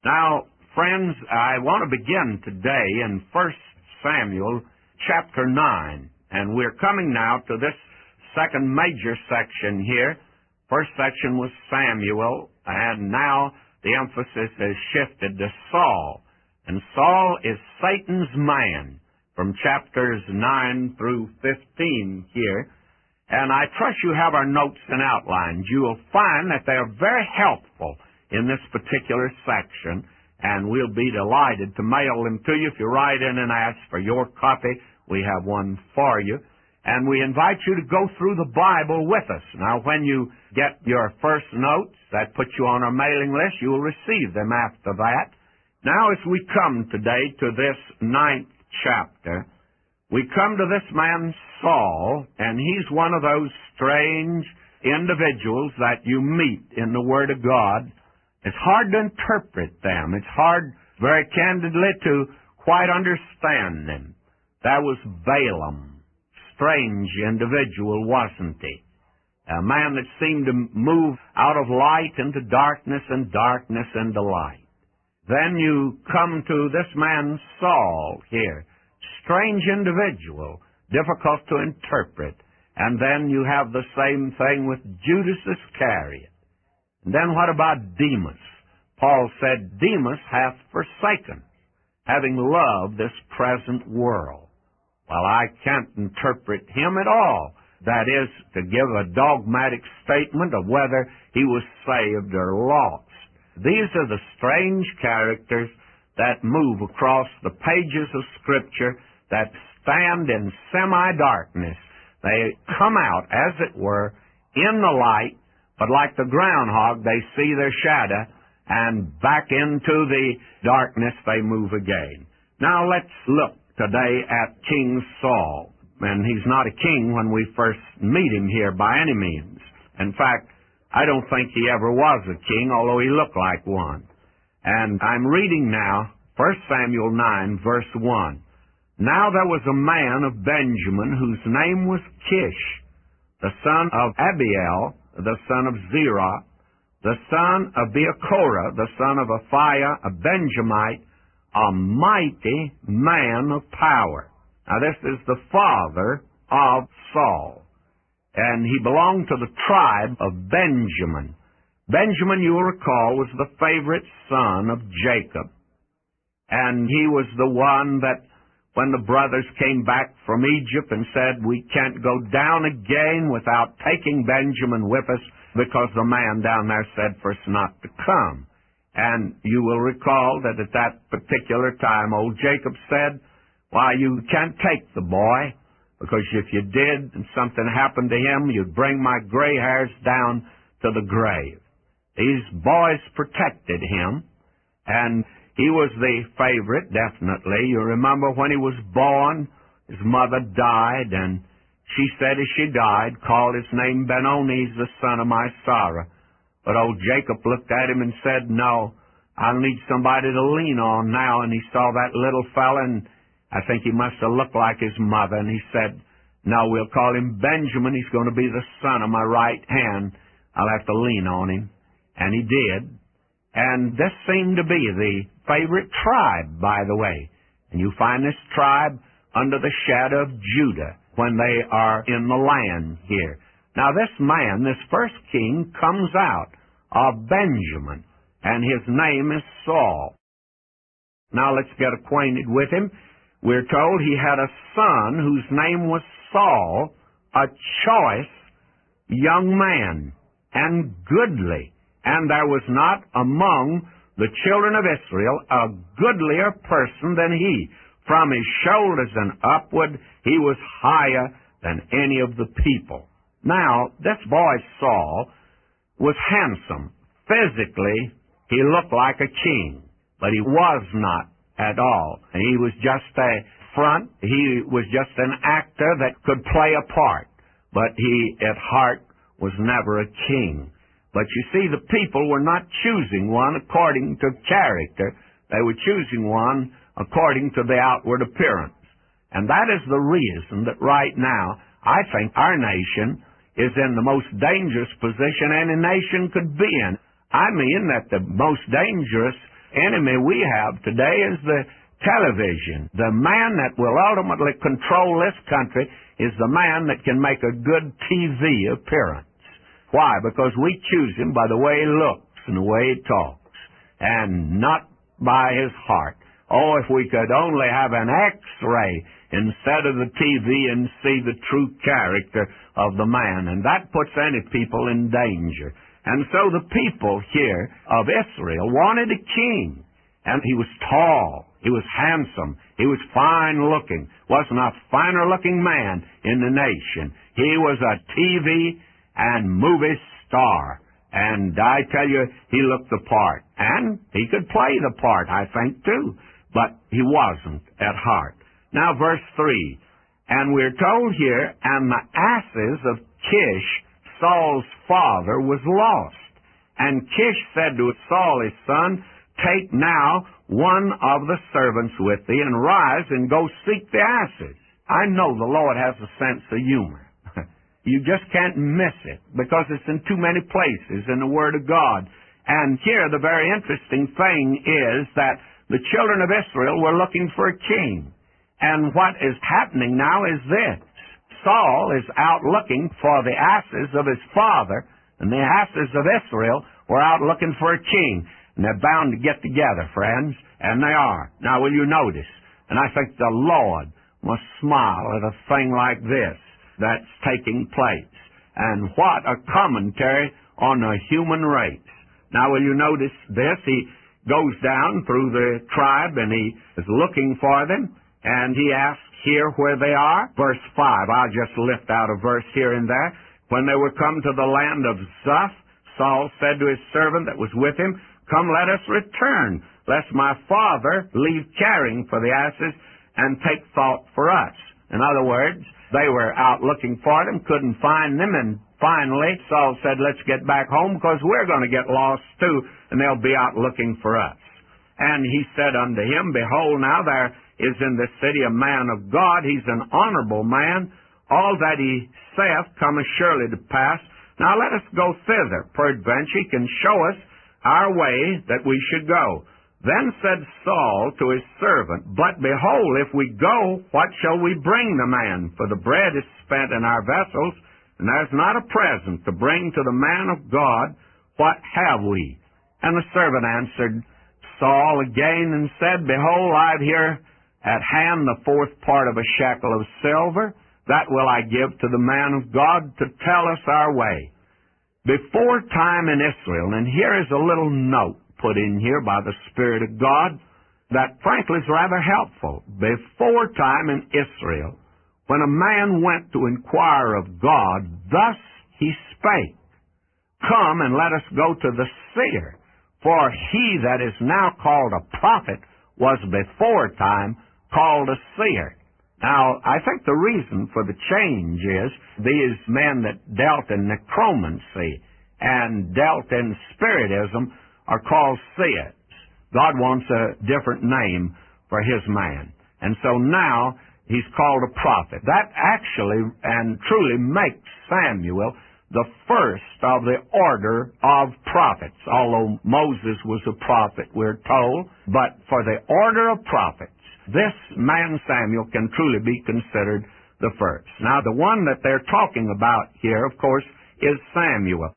Now, friends, I want to begin today in 1 Samuel chapter 9, and we're coming now to this second major section here. First section was Samuel, and now the emphasis has shifted to Saul. And Saul is Satan's man from chapters 9 through 15 here. And I trust you have our notes and outlines. You will find that they are very helpful in this particular section, and we'll be delighted to mail them to you. If you write in and ask for your copy, we have one for you. And we invite you to go through the Bible with us. Now, when you get your first notes, that puts you on our mailing list. You will receive them after that. Now, as we come today to this 9th chapter, we come to this man Saul, and he's one of those strange individuals that you meet in the Word of God. It's hard to interpret them. It's hard, very candidly, to quite understand them. That was Balaam. Strange individual, wasn't he? A man that seemed to move out of light into darkness and darkness into light. Then you come to this man Saul here. Strange individual, difficult to interpret. And then you have the same thing with Judas Iscariot. And then what about Demas? Paul said, Demas hath forsaken, having loved this present world. Well, I can't interpret him at all. That is, to give a dogmatic statement of whether he was saved or lost. These are the strange characters that move across the pages of Scripture that stand in semi-darkness. They come out, as it were, in the light, but like the groundhog, they see their shadow, and back into the darkness they move again. Now let's look today at King Saul. And he's not a king when we first meet him here by any means. In fact, I don't think he ever was a king, although he looked like one. And I'm reading now 1 Samuel 9, verse 1. Now there was a man of Benjamin whose name was Kish, the son of Abiel, the son of Zerah, the son of Beachorah, the son of Aphiah, a Benjamite, a mighty man of power. Now this is the father of Saul, and he belonged to the tribe of Benjamin. Benjamin, you will recall, was the favorite son of Jacob, and he was the one that when the brothers came back from Egypt and said, we can't go down again without taking Benjamin with us because the man down there said for us not to come. And you will recall that at that particular time, old Jacob said, why, you can't take the boy, because if you did and something happened to him, you'd bring my gray hairs down to the grave. These boys protected him, and he was the favorite, definitely. You remember when he was born, his mother died, and she said as she died, called his name Benoni, the son of my Sarah. But old Jacob looked at him and said, no, I'll need somebody to lean on now. And he saw that little fella, and I think he must have looked like his mother. And he said, no, we'll call him Benjamin. He's going to be the son of my right hand. I'll have to lean on him. And he did. And this seemed to be the favorite tribe, by the way. And you find this tribe under the shadow of Judah when they are in the land here. Now this man, this first king, comes out of Benjamin, and his name is Saul. Now let's get acquainted with him. We're told he had a son whose name was Saul, a choice young man, and goodly. And there was not among the children of Israel a goodlier person than he. From his shoulders and upward, he was higher than any of the people. Now, this boy Saul was handsome. Physically, he looked like a king, but he was not at all. He was just a front. He was just an actor that could play a part, but he, at heart, was never a king. But you see, the people were not choosing one according to character. They were choosing one according to the outward appearance. And that is the reason that right now, I think our nation is in the most dangerous position any nation could be in. I mean that the most dangerous enemy we have today is the television. The man that will ultimately control this country is the man that can make a good TV appearance. Why? Because we choose him by the way he looks and the way he talks, and not by his heart. Oh, if we could only have an X-ray instead of the TV and see the true character of the man. And that puts any people in danger. And so the people here of Israel wanted a king. And he was tall. He was handsome. He was fine-looking. Wasn't a finer-looking man in the nation. He was a TV and movie star. And I tell you, he looked the part. And he could play the part, I think, too. But he wasn't at heart. Now, verse 3. And we're told here, and the asses of Kish, Saul's father, was lost. And Kish said to Saul, his son, take now one of the servants with thee, and rise and go seek the asses. I know the Lord has a sense of humor. You just can't miss it, because it's in too many places in the Word of God. And here the very interesting thing is that the children of Israel were looking for a king. And what is happening now is this. Saul is out looking for the asses of his father, and the asses of Israel were out looking for a king. And they're bound to get together, friends, and they are. Now, will you notice? And I think the Lord must smile at a thing like this that's taking place. And what a commentary on the human race. Now, will you notice this? He goes down through the tribe, and he is looking for them, and he asks here where they are. Verse 5, I'll just lift out a verse here and there. When they were come to the land of Zuph, Saul said to his servant that was with him, come, let us return, lest my father leave caring for the asses and take thought for us. In other words, they were out looking for them, couldn't find them, and finally Saul said, let's get back home, because we're going to get lost too, and they'll be out looking for us. And he said unto him, behold, now there is in this city a man of God. He's an honorable man. All that he saith cometh surely to pass. Now let us go thither. Peradventure he can show us our way that we should go. Then said Saul to his servant, but behold, if we go, what shall we bring the man? For the bread is spent in our vessels, and there's not a present to bring to the man of God. What have we? And the servant answered Saul again and said, behold, I have here at hand the fourth part of a shekel of silver. That will I give to the man of God to tell us our way. Before time in Israel, and here is a little note put in here by the Spirit of God that frankly is rather helpful. Before time in Israel, when a man went to inquire of God, thus he spake, come and let us go to the seer, for he that is now called a prophet was before time called a seer. Now, I think the reason for the change is these men that dealt in necromancy and dealt in spiritism are called seers. God wants a different name for his man. And so now he's called a prophet. That actually and truly makes Samuel the first of the order of prophets. Although Moses was a prophet, we're told, but for the order of prophets, this man Samuel can truly be considered the first. Now, the one that they're talking about here, of course, is Samuel.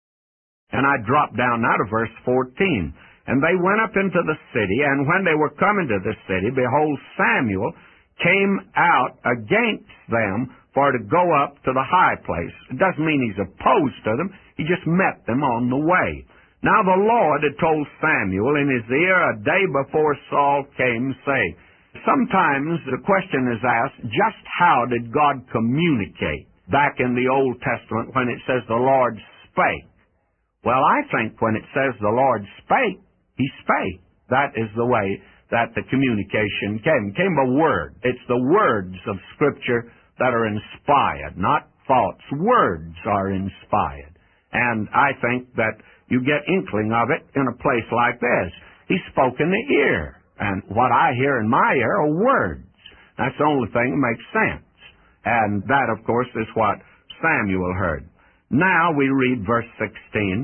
And I drop down now to verse 14. And they went up into the city, and when they were coming to the city, behold, Samuel came out against them for to go up to the high place. It doesn't mean he's opposed to them. He just met them on the way. Now the Lord had told Samuel in his ear a day before Saul came, saying, sometimes the question is asked, just how did God communicate back in the Old Testament when it says the Lord spake? Well, I think when it says the Lord spake, he spake. That is the way that the communication came. It came by word. It's the words of Scripture that are inspired, not thoughts. Words are inspired. And I think that you get inkling of it in a place like this. He spoke in the ear. And what I hear in my ear are words. That's the only thing that makes sense. And that, of course, is what Samuel heard. Now we read verse 16.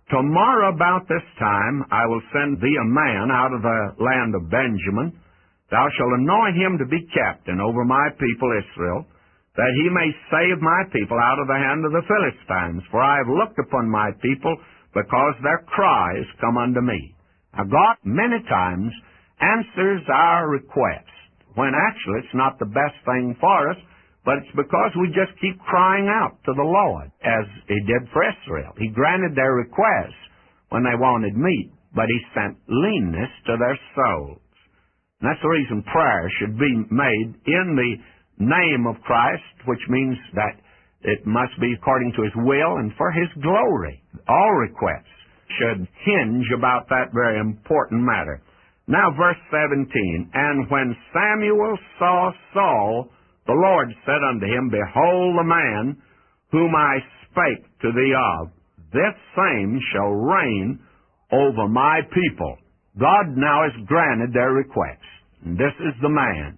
Tomorrow about this time I will send thee a man out of the land of Benjamin. Thou shalt anoint him to be captain over my people Israel, that he may save my people out of the hand of the Philistines. For I have looked upon my people, because their cry is come unto me. Now God many times answers our request, when actually it's not the best thing for us, but it's because we just keep crying out to the Lord, as He did for Israel. He granted their requests when they wanted meat, but He sent leanness to their souls. And that's the reason prayer should be made in the name of Christ, which means that it must be according to His will and for His glory. All requests should hinge about that very important matter. Now, verse 17, And when Samuel saw Saul, the Lord said unto him, Behold the man whom I spake to thee of, this same shall reign over my people. God now has granted their request. And this is the man.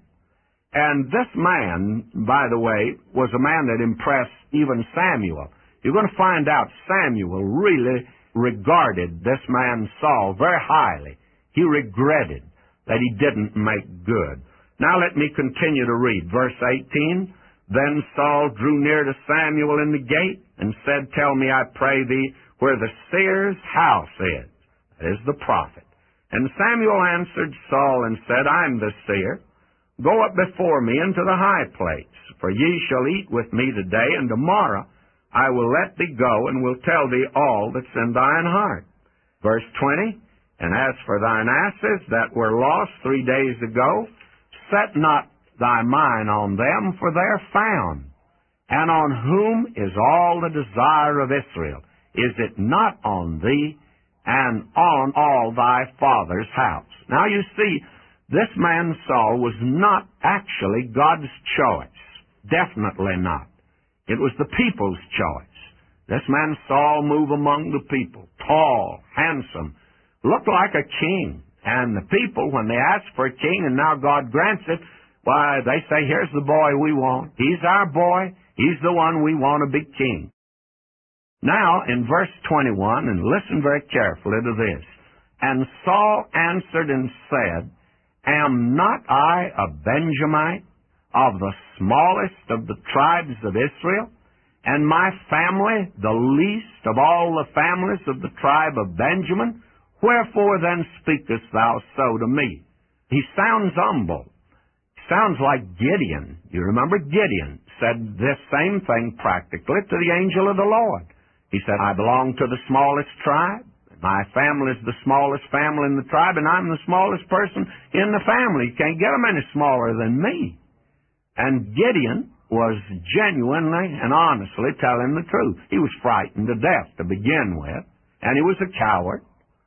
And this man, by the way, was a man that impressed even Samuel. You're going to find out Samuel really regarded this man Saul very highly. He regretted that he didn't make good. Now let me continue to read. Verse 18, Then Saul drew near to Samuel in the gate and said, Tell me, I pray thee, where the seer's house is. That is the prophet. And Samuel answered Saul and said, I am the seer. Go up before me into the high place, for ye shall eat with me today, and tomorrow I will let thee go, and will tell thee all that's in thine heart. Verse 20, And as for thine asses that were lost 3 days ago, set not thy mind on them, for they are found. And on whom is all the desire of Israel? Is it not on thee, and on all thy father's house? Now you see, this man Saul was not actually God's choice. Definitely not. It was the people's choice. This man Saul moved among the people, tall, handsome, looked like a king. And the people, when they ask for a king and now God grants it, why, they say, here's the boy we want. He's our boy. He's the one we want to be king. Now, in verse 21, and listen very carefully to this, And Saul answered and said, Am not I a Benjamite, of the smallest of the tribes of Israel, and my family the least of all the families of the tribe of Benjamin? Wherefore then speakest thou so to me? He sounds humble. Sounds like Gideon. You remember Gideon said this same thing practically to the angel of the Lord. He said, I belong to the smallest tribe. My family is the smallest family in the tribe, and I'm the smallest person in the family. You can't get them any smaller than me. And Gideon was genuinely and honestly telling the truth. He was frightened to death to begin with, and he was a coward.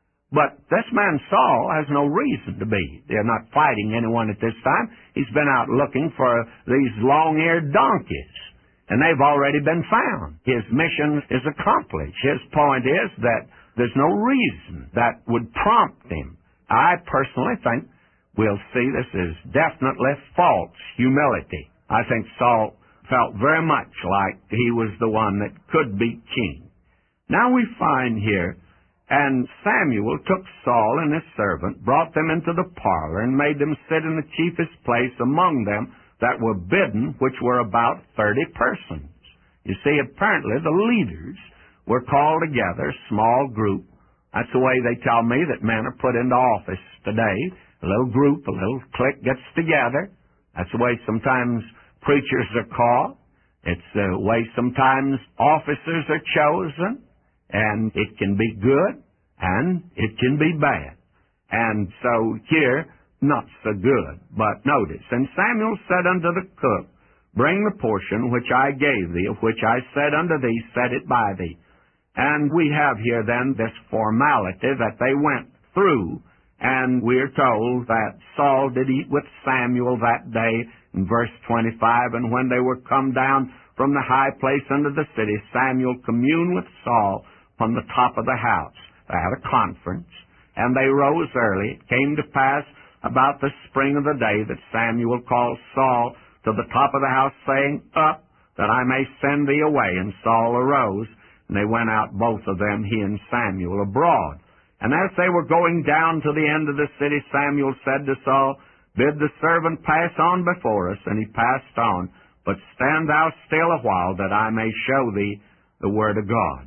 But this man Saul has no reason to be. They're not fighting anyone at this time. He's been out looking for these long-eared donkeys, and they've already been found. His mission is accomplished. His point is that there's no reason that would prompt him. I personally think we'll see this is definitely false humility. I think Saul felt very much like he was the one that could be king. Now we find here, And Samuel took Saul and his servant, brought them into the parlor, and made them sit in the chiefest place among them that were bidden, which were about 30 persons. You see, apparently the leaders were called together, a small group. That's the way they tell me that men are put into office today. A little group, a little clique gets together. That's the way sometimes preachers are called. It's the way sometimes officers are chosen. And it can be good, and it can be bad. And so here, not so good. But notice, And Samuel said unto the cook, Bring the portion which I gave thee, of which I said unto thee, Set it by thee. And we have here then this formality that they went through, and we're told that Saul did eat with Samuel that day, in verse 25, And when they were come down from the high place unto the city, Samuel communed with Saul on the top of the house. They had a conference, and they rose early. It came to pass about the spring of the day that Samuel called Saul to the top of the house, saying, Up, that I may send thee away. And Saul arose, And they went out, both of them, he and Samuel, abroad. And as they were going down to the end of the city, Samuel said to Saul, Bid the servant pass on before us. And he passed on. But stand thou still a while, that I may show thee the word of God.